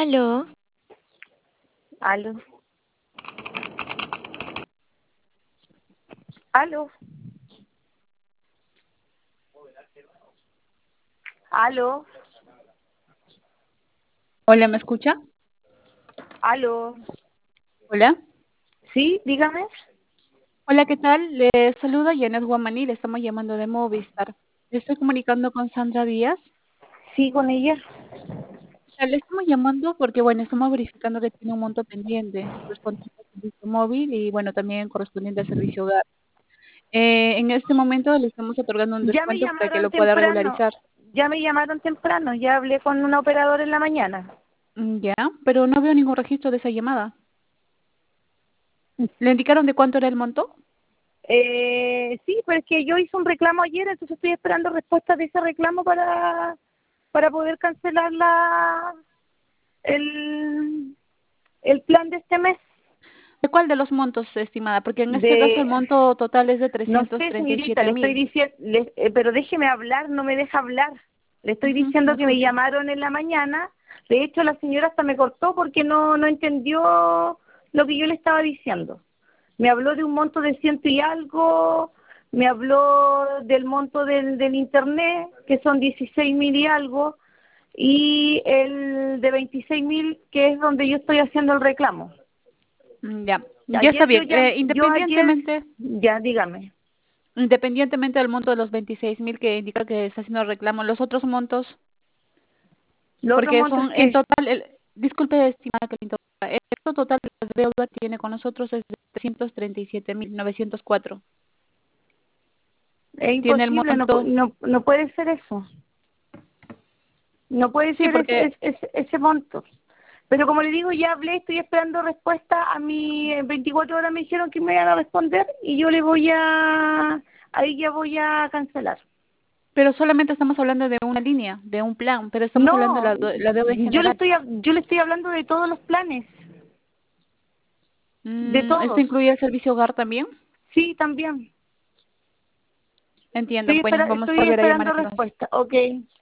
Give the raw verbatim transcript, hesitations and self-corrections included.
Aló, Aló. Aló. Aló. Hola, ¿me escucha? Aló. Hola. Sí, dígame. Hola, ¿qué tal? Le saluda Janet Guamaní, le estamos llamando de Movistar. Le estoy comunicando con Sandra Díaz. Sí, con ella. Le estamos llamando porque, bueno, estamos verificando que tiene un monto pendiente correspondiente al servicio móvil y, bueno, también correspondiente al servicio hogar. Eh, en este momento le estamos otorgando un Ya me descuento para que llamaron lo pueda temprano. regularizar. Ya me llamaron temprano. Ya hablé con una operadora en la mañana. Mm, Ya, pero no veo ningún registro de esa llamada. ¿Le indicaron de cuánto era el monto? Eh, sí, pero es que yo hice un reclamo ayer, entonces estoy esperando respuesta de ese reclamo para para poder cancelar la el el plan de este mes. ¿De cuál de los montos, estimada? Porque en este caso el De monto total es de No trescientos sé, treinta y señorita, siete le estoy mil. diciendo, pero déjeme hablar, no me deja hablar. Le estoy Ujú, no diciendo que me escucho. llamaron en la mañana. De hecho, la señora hasta me cortó porque no, no entendió lo que yo le estaba diciendo. Me habló de un monto de ciento y algo, me habló del monto del, del internet, que son dieciséis mil y algo, y el de veintiséis mil, que es donde yo estoy haciendo el reclamo. Mm, Ya, ya está Ayer yo bien. ya, Eh, yo ayer, independientemente, ya dígame. independientemente del monto de los veintiséis mil que indica que está haciendo reclamo, los otros montos, Los otros porque montos son en que total, el, disculpe, estimada que le interrumpa, el monto total de la deuda que tiene con nosotros es de trescientos treinta y siete mil novecientos cuatro. es Tiene el imposible, no, pu- monto, no, no puede ser eso, no puede sí, ser ese, porque, ese, ese, ese monto. Pero como le digo, ya hablé, estoy esperando respuesta. A mí en veinticuatro horas me dijeron que me iban a responder y yo le voy a, ahí ya voy a cancelar. pero solamente estamos hablando de una línea, de un plan, pero estamos hablando de No, la, de- la deuda en yo le general. estoy, hab- yo le estoy hablando de todos los planes, de Mm, ¿esto todos. incluye el servicio hogar también? Sí, también. Entiendo. Estoy, Bueno, espera, vamos a estoy volver a llamar esperando entonces. respuesta. Ok.